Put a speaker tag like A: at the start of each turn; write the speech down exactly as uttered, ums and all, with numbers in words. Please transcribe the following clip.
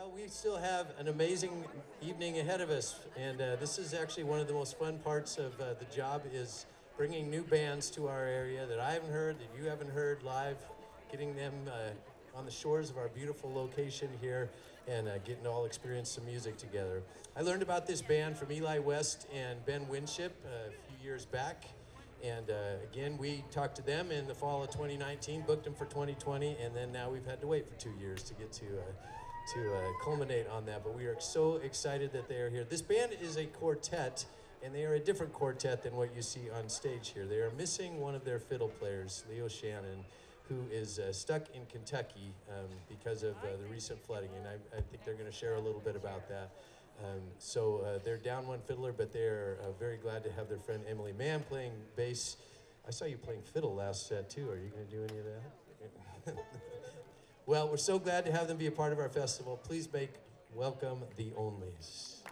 A: Well, we still have an amazing evening ahead of us, and uh, this is actually one of the most fun parts of uh, the job is bringing new bands to our area that I haven't heard, that you haven't heard live, getting them uh, on the shores of our beautiful location here, and uh, getting to all experience some music together. I learned about this band from Eli West and Ben Winship uh, a few years back. And uh, again, we talked to them in the fall of twenty nineteen, booked them for twenty twenty, and then now we've had to wait for two years to get to uh, to uh, culminate on that. But we are so excited that they are here. This band is a quartet, and they are a different quartet than what you see on stage here. They are missing one of their fiddle players, Leo Shannon, who is uh, stuck in Kentucky um, because of uh, the recent flooding, and I, I think they're going to share a little bit about that. Um, so uh, they're down one fiddler, but they're uh, very glad to have their friend Emily Mann playing bass. I saw you playing fiddle last set too. Are you going to do any of that? Well, we're so glad to have them be a part of our festival. Please make welcome the Onlys.